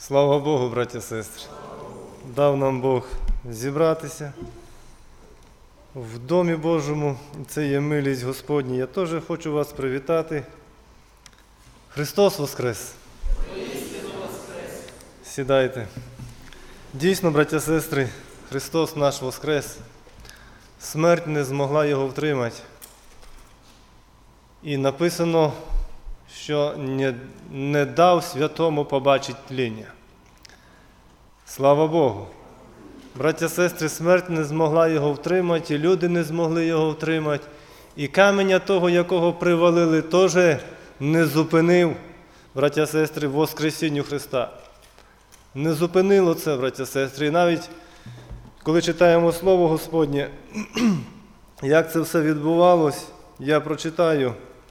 Слава Богу, браті і сестри! Дав нам Бог зібратися в Домі Божому. Це є милість Господня. Я теж хочу вас привітати. Христос Воскрес! Сідайте. Дійсно, браті і сестри, Христос наш Воскрес. Смерть не змогла Його втримати. І написано, що не дав святому побачити тління. Слава Богу! Браття і сестри, смерть не змогла Його втримати, і люди не змогли Його втримати. І каменя того, якого привалили, теж не зупинив, браття і сестри, воскресінню Христа. Не зупинило це, браття і сестри. І навіть, коли читаємо Слово Господнє, як це все відбувалось, я прочитаю.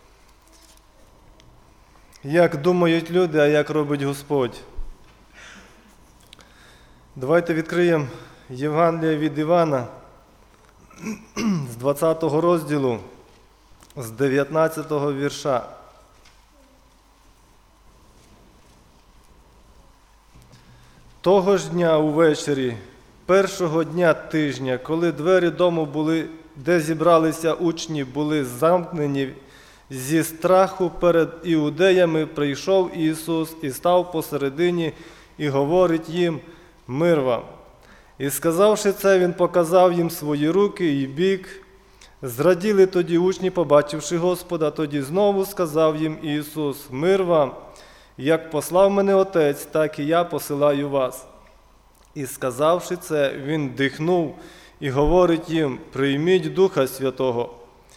Як думають люди, а як робить Господь. Давайте відкриємо Євангеліє від Івана з 20 розділу, з 19 вірша. Того ж дня увечері, першого дня тижня, коли двері дому були, де зібралися учні, були замкнені, зі страху перед іудеями прийшов Ісус і став посередині і говорить їм: «Мир вам». І сказавши це, Він показав їм свої руки і бік. Зраділи тоді учні, побачивши Господа. Тоді знову сказав їм Ісус: «Мир вам! Як послав мене Отець, так і я посилаю вас». І сказавши це, Він дихнув і говорить їм: «Прийміть Духа Святого.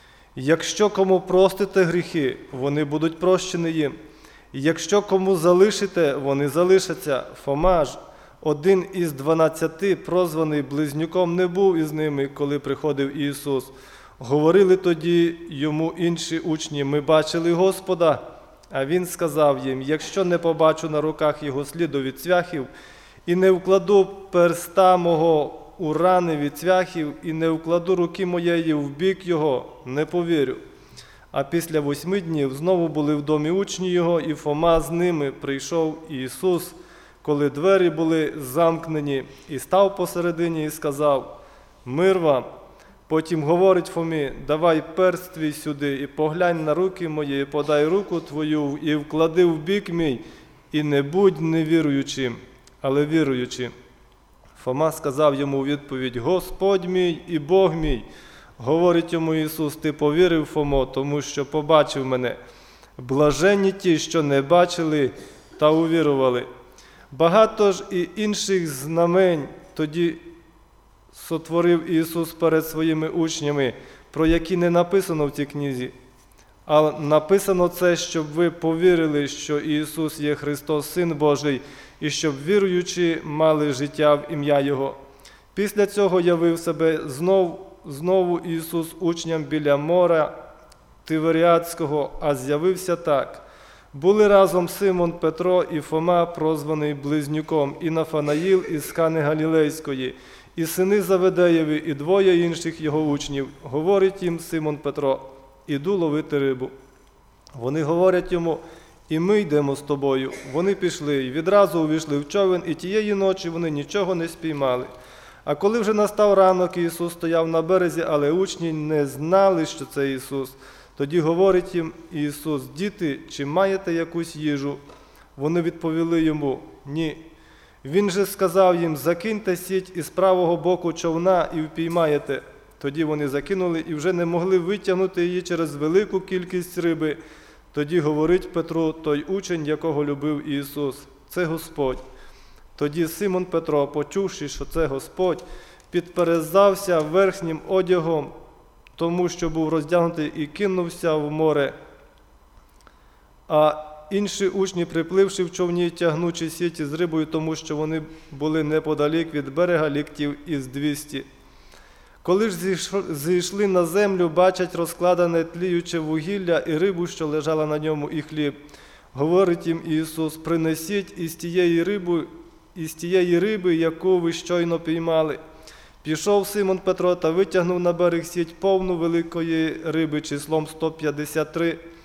Якщо кому простите гріхи, вони будуть прощені їм. І якщо кому залишите, вони залишаться». Фома ж, один із 12, прозваний Близнюком, не був із ними, коли приходив Ісус. Говорили тоді йому інші учні: «Ми бачили Господа». А Він сказав їм: «Якщо не побачу на руках Його сліду від цвяхів, і не вкладу перста мого у рани від цвяхів, і не вкладу руки моєї в бік Його, не повірю». А після 8 днів знову були в домі учні Його, і Фома з ними. Прийшов Ісус, коли двері були замкнені, і став посередині і сказав: «Мир вам». Потім говорить Фомі: «Давай перст твій сюди, і поглянь на руки мої, і подай руку твою, і вклади в бік мій, і не будь невіруючим, але віруючим». Фома сказав йому у відповідь: «Господь мій і Бог мій». Говорить йому Ісус: «Ти повірив, Фомо, тому що побачив мене. Блаженні ті, що не бачили та увірували». Багато ж і інших знамень тоді сотворив Ісус перед своїми учнями, про які не написано в цій книзі. А написано це, щоб ви повірили, що Ісус є Христос, Син Божий, і щоб віруючи мали життя в ім'я Його. Після цього явив себе знову Ісус учням біля моря Тиверіадського, а з'явився так. Були разом Симон Петро і Фома, прозваний Близнюком, і Нафанаїл із Кани Галілейської, і сини Заведеєві, і 2 інших його учнів. Говорить їм Симон Петро: «Іду ловити рибу». Вони говорять йому: «І ми йдемо з тобою». Вони пішли, і відразу увійшли в човен, і тієї ночі вони нічого не спіймали. А коли вже настав ранок, Ісус стояв на березі, але учні не знали, що це Ісус. Тоді говорить їм Ісус: «Діти, чи маєте якусь їжу?» Вони відповіли йому: «Ні». Він же сказав їм: «Закиньте сіть із правого боку човна і впіймаєте». Тоді вони закинули і вже не могли витягнути її через велику кількість риби. Тоді говорить Петру той учень, якого любив Ісус: «Це Господь». Тоді Симон Петро, почувши, що це Господь, підперезався верхнім одягом, тому що був роздягнутий, і кинувся в море. А інші учні, припливши в човні, тягнучи сіті з рибою, тому що вони були неподалік від берега ліктів із 200. Коли ж зійшли на землю, бачать розкладане тліюче вугілля і рибу, що лежала на ньому, і хліб. Говорить їм Ісус: «Принесіть із тієї риби, яку ви щойно піймали». Пішов Симон Петро та витягнув на берег сіть повну великої риби числом 153.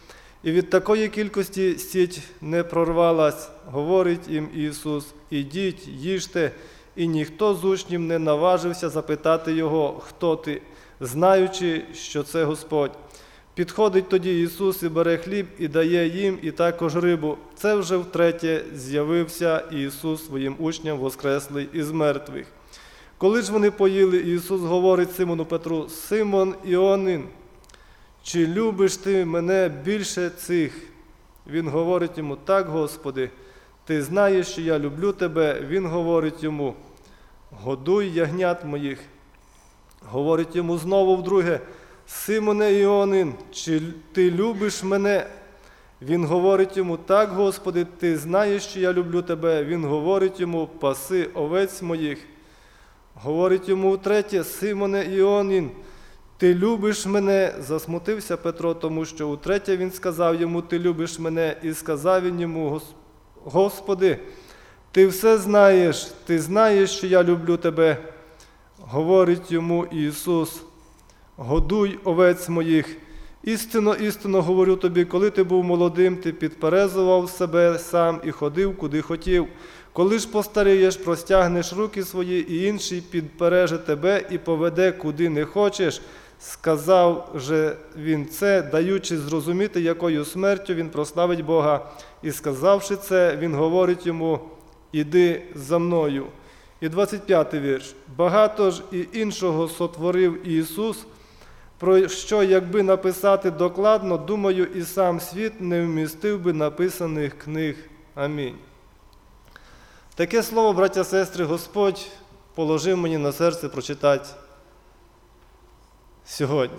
І від такої кількості сіть не прорвалась. Говорить їм Ісус: ідіть, їжте. І ніхто з учнів не наважився запитати Його: хто ти, знаючи, що це Господь. Підходить тоді Ісус і бере хліб, і дає їм, і також рибу. Це вже втретє з'явився Ісус своїм учням, воскреслий із мертвих. Коли ж вони поїли, Ісус говорить Симону Петру: Симон Іонин, чи любиш ти мене більше цих? Він говорить йому: так, Господи, ти знаєш, що я люблю тебе. Він говорить йому: годуй ягнят моїх. Говорить йому знову вдруге: Симоне Іонин, чи ти любиш мене? Він говорить йому: так, Господи, ти знаєш, що я люблю тебе. Він говорить йому: паси овець моїх. Говорить йому втретє: Симоне Іонин, ти любиш мене? Засмутився Петро, тому що утретє він сказав йому: ти любиш мене. І сказав він йому: Господи, ти все знаєш, ти знаєш, що я люблю тебе. Говорить йому Ісус: годуй овець моїх. Істинно, істинно говорю тобі, коли ти був молодим, ти підперезував себе сам і ходив, куди хотів. Коли ж постарієш, простягнеш руки свої, і інший підпереже тебе і поведе, куди не хочеш. Сказав же він це, даючи зрозуміти, якою смертю він прославить Бога. І сказавши це, він говорить йому: іди за мною. І 25-й вірш. Багато ж і іншого сотворив Ісус, про що, якби написати докладно, думаю, і сам світ не вмістив би написаних книг. Амінь. Таке слово, браття, сестри, Господь положив мені на серце прочитати сьогодні.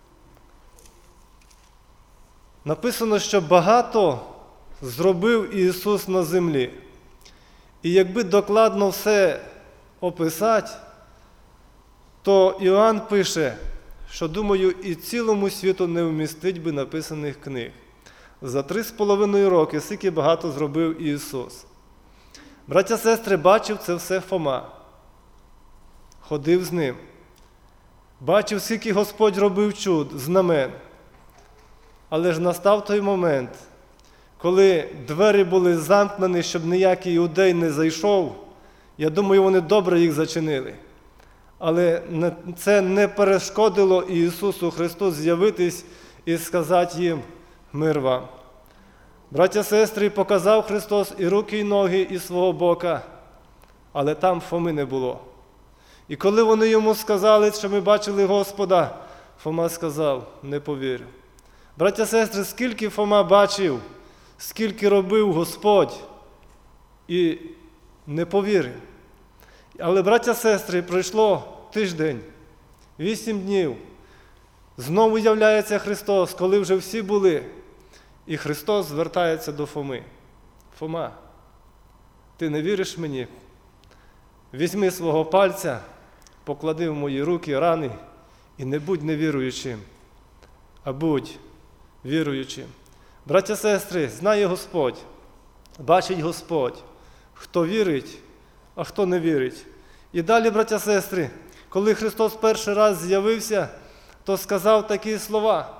Написано, що багато зробив Ісус на землі. І якби докладно все описати, то Іоанн пише, що, думаю, і цілому світу не вмістить би написаних книг. За 3,5 роки скільки багато зробив Ісус. Браття, сестри, бачив це все Фома. Ходив з ним. Бачив, скільки Господь робив чуд, знамен. Але ж настав той момент, коли двері були замкнені, щоб ніякий іудей не зайшов. Я думаю, вони добре їх зачинили. Але це не перешкодило Ісусу Христу з'явитись і сказати їм: мир вам. Браття, сестри, показав Христос і руки, і ноги, і свого бока, але там Фоми не було. І коли вони йому сказали, що ми бачили Господа, Фома сказав: не повірю. Браття, сестри, скільки Фома бачив, скільки робив Господь, і не повірив. Але, браття, сестри, пройшло тиждень, 8 днів. Знову являється Христос, коли вже всі були. І Христос звертається до Фоми: Фома, ти не віриш мені? Візьми свого пальця, поклади в мої руки рани і не будь невіруючим, а будь віруючим. Браття, сестри, знає Господь, бачить Господь, хто вірить, а хто не вірить. І далі, браття, сестри, коли Христос перший раз з'явився, то сказав такі слова: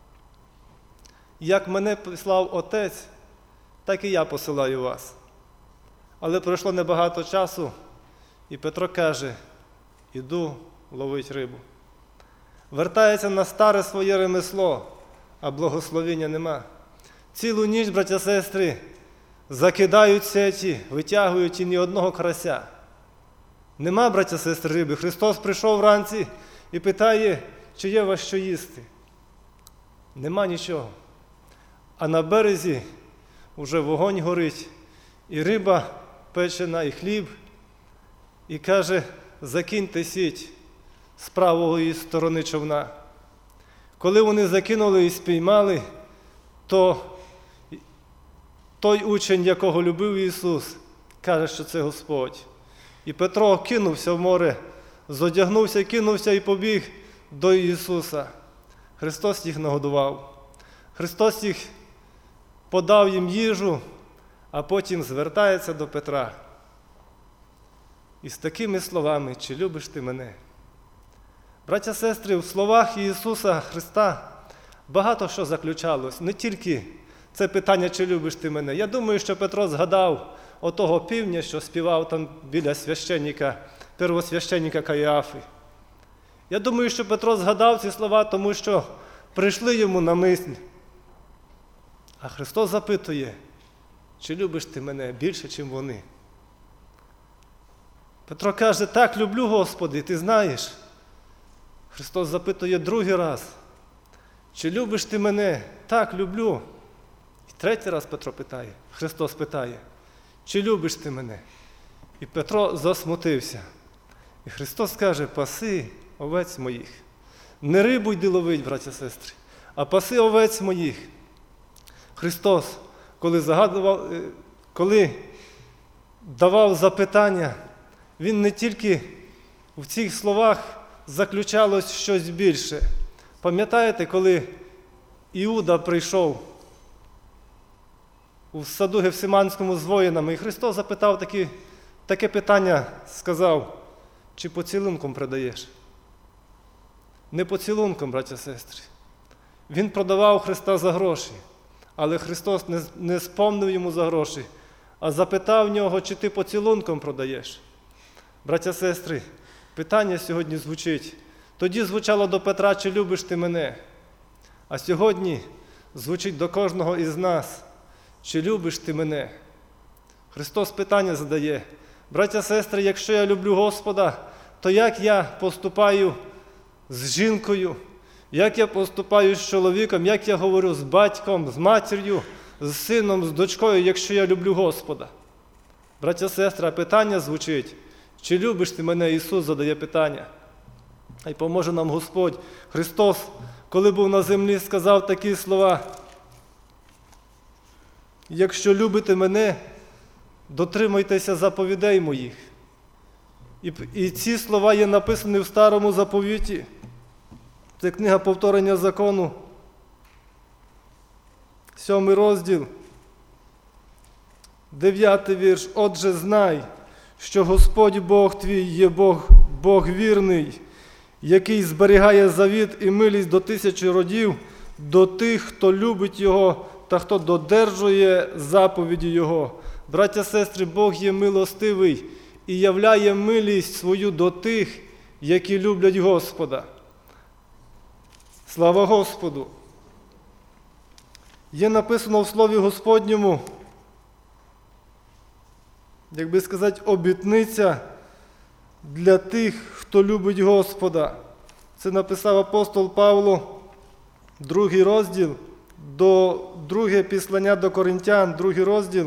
як мене послав Отець, так і я посилаю вас. Але пройшло небагато часу, і Петро каже: іду ловить рибу. Вертається на старе своє ремесло, а благословення нема. Цілу ніч, браття, сестри, закидають сеті, витягують і ні одного карася. Нема, браття, сестри, риби. Христос прийшов вранці і питає: чи є у вас що їсти? Нема нічого. А на березі вже вогонь горить, і риба печена, і хліб. І каже: закиньте сіть з правої сторони човна. Коли вони закинули і спіймали, то той учень, якого любив Ісус, каже, що це Господь. І Петро кинувся в море, зодягнувся, кинувся і побіг до Ісуса. Христос їх нагодував. Христос їх подав їм їжу, а потім звертається до Петра. І з такими словами: чи любиш ти мене? Браття, сестри, в словах Ісуса Христа багато що заключалось. Не тільки це питання, чи любиш ти мене. Я думаю, що Петро згадав отого півня, що співав там біля священника, первосвященника Каїафи. Я думаю, що Петро згадав ці слова, тому що прийшли йому на мисль. А Христос запитує, чи любиш ти мене більше, ніж вони? Петро каже, так, люблю, Господи, ти знаєш. Христос запитує другий раз, чи любиш ти мене? Так, люблю. І третій раз Петро питає, Христос питає, чи любиш ти мене? І Петро засмутився. І Христос каже, паси овець моїх. Не рибу йди ловить, браття, сестри, а паси овець моїх. Христос, коли давав запитання, Він не тільки в цих словах заключалось щось більше. Пам'ятаєте, коли Іуда прийшов у саду Гефсиманському з воїнами, і Христос запитав таке питання, сказав, чи поцілунком продаєш? Не поцілунком, браття, сестри. Він продавав Христа за гроші, але Христос не спомнив йому за гроші, а запитав нього, чи ти поцілунком продаєш. Браття, сестри, питання сьогодні звучить. Тоді звучало до Петра, чи любиш ти мене? А сьогодні звучить до кожного із нас, чи любиш ти мене? Христос питання задає. Браття, сестри, якщо я люблю Господа, то як я поступаю з жінкою, як я поступаю з чоловіком, як я говорю з батьком, з матір'ю, з сином, з дочкою, якщо я люблю Господа? Браття, сестри, питання звучить, чи любиш ти мене? Ісус задає питання. Хай поможе нам Господь. Христос, коли був на землі, сказав такі слова: якщо любите мене, дотримуйтеся заповідей моїх. І ці слова є написані в Старому Заповіті. Це книга Повторення закону, 7 розділ, 9 вірш. Отже, знай, що Господь Бог твій є Бог вірний, який зберігає завіт і милість до 1000 родів, до тих, хто любить Його та хто додержує заповіді Його. Браття, сестри, Бог є милостивий і являє милість свою до тих, які люблять Господа. Слава Господу! Є написано в Слові Господньому, як би сказати, обітниця для тих, хто любить Господа. Це написав апостол Павло, 2 розділ, друге післання до Коринтян, 2 розділ,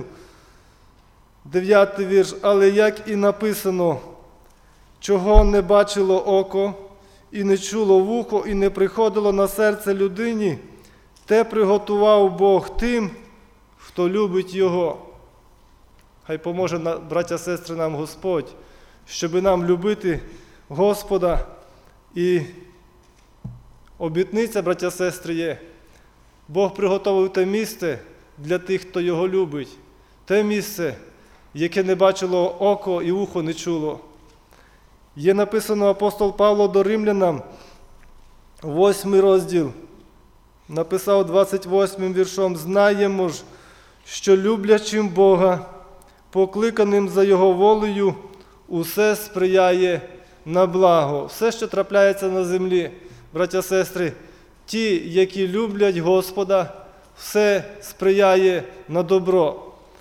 9 вірш. Але як і написано, чого не бачило око, і не чуло вухо, і не приходило на серце людині, те приготував Бог тим, хто любить Його. Хай поможе, браття, сестри, нам Господь, щоб нам любити Господа. І обітниця, браття, сестри, є. Бог приготовив те місце для тих, хто Його любить. Те місце, яке не бачило око і вухо не чуло. Є написано апостол Павло до Римлянам, 8 розділ, написав 28 віршом: «Знаємо ж, що люблячим Бога, покликаним за Його волею, усе сприяє на благо». Все, що трапляється на землі, браття, сестри, ті, які люблять Господа, все сприяє на добро.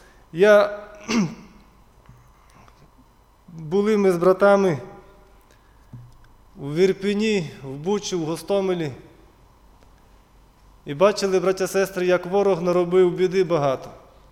Були ми з братами в Ірпені, в Бучі, в Гостомелі. І бачили, браття, сестри, як ворог наробив біди багато.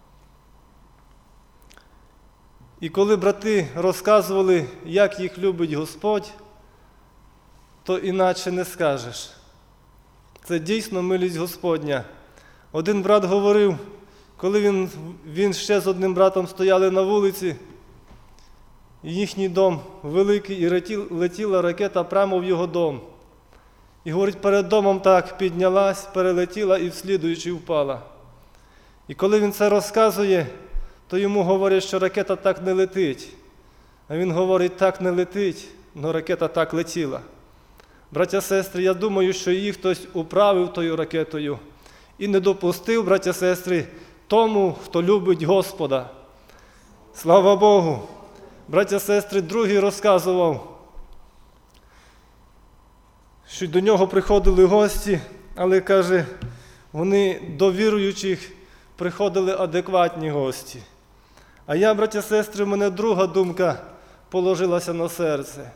І коли брати розказували, як їх любить Господь, то іначе не скажеш. Це дійсно милість Господня. Один брат говорив, коли він ще з одним братом стояли на вулиці, їхній дом великий, і летіла ракета прямо в його дом. І, говорить, перед домом так піднялась, перелетіла і в слідуючий впала. І коли він це розказує, то йому говорять, що ракета так не летить. А він говорить, так не летить, але ракета так летіла. Браття, сестри, я думаю, що її хтось управив тою ракетою і не допустив, браття, сестри, тому, хто любить Господа. Слава Богу! Браття, сестри, другий розказував, що до нього приходили гості, але, каже, вони до віруючих приходили адекватні гості. А я, браття, сестри, в мене друга думка положилася на серце.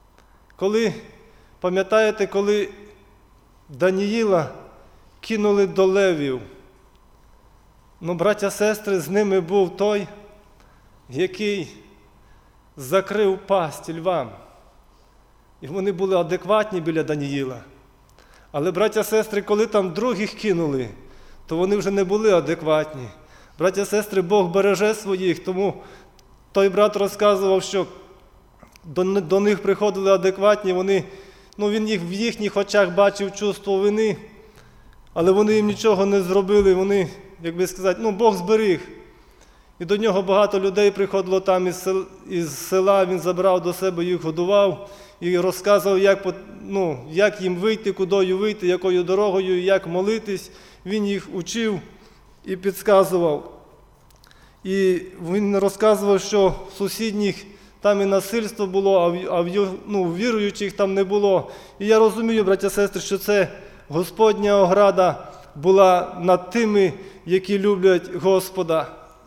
Пам'ятаєте, коли Даніїла кинули до левів? Браття, сестри, з ними був той, який закрив пасть львам. І вони були адекватні біля Даніїла. Але, браття, сестри, коли там других кинули, то вони вже не були адекватні. Браття, сестри, Бог береже своїх, тому той брат розказував, що до них приходили адекватні, він їх в їхніх очах бачив чувство вини, але вони їм нічого не зробили, вони, як би сказати, Бог зберіг. І до нього багато людей приходило там із села, він забрав до себе, їх годував і розказував, як їм вийти, кудою вийти, якою дорогою, як молитись. Він їх учив і підказував. І він розказував, що в сусідніх там і насильство було, а в віруючих там не було. І я розумію, браття, сестри, що це Господня ограда була над тими, які люблять Господа.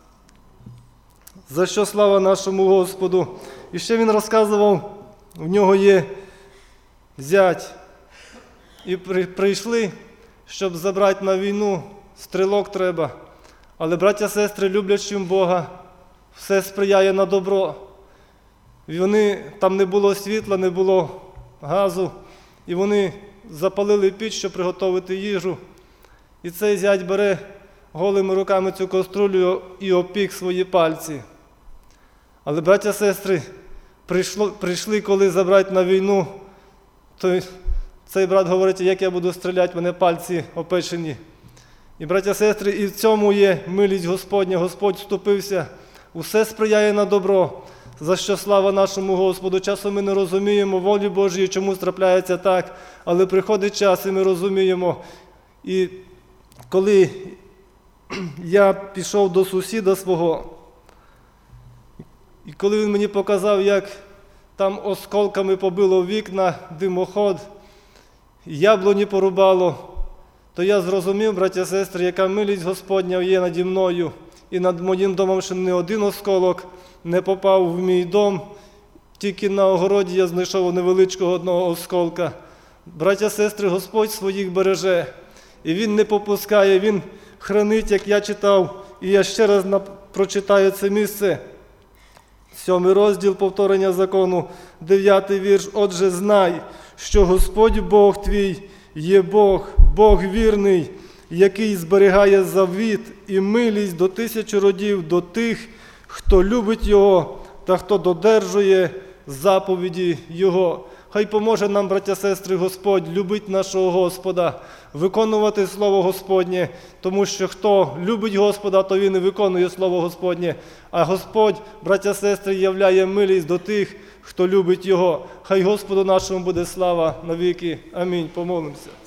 За що слава нашому Господу. І ще він розказував, в нього є зять. І прийшли, щоб забрати на війну, стрілок треба. Але, браття, сестри, люблячим Бога, все сприяє на добро. І там не було світла, не було газу, і вони запалили піч, щоб приготувати їжу. І цей зять бере голими руками цю каструлю і опік свої пальці. Але, браття, сестри, прийшли, коли забрати на війну, то цей брат говорить, як я буду стріляти, в мене пальці опечені. І, браття, сестри, і в цьому є милість Господня, Господь вступився, усе сприяє на добро, за що слава нашому Господу. Часом ми не розуміємо волі Божої, чому трапляється так, але приходить час, і ми розуміємо. І коли я пішов до сусіда свого, і коли він мені показав, як там осколками побило вікна, димоход, яблуні порубало, то я зрозумів, браття, сестри, яка милість Господня є наді мною і над моїм домом, що не один осколок не попав в мій дом, тільки на огороді я знайшов невеличкого одного осколка. Браття, сестри, Господь своїх береже, і Він не попускає, Він хранить, як я читав, і я ще раз прочитаю це місце. 7 розділ повторення закону, 9 вірш. Отже, знай, що Господь Бог твій є Бог, Бог вірний, який зберігає завіт і милість до 1000 родів до тих, хто любить Його та хто додержує заповіді Його. Хай поможе нам, браття, сестри, Господь любить нашого Господа, виконувати Слово Господнє, тому що хто любить Господа, то він і виконує Слово Господнє. А Господь, браття, сестри, являє милість до тих, хто любить Його. Хай Господу нашому буде слава навіки. Амінь. Помолимося.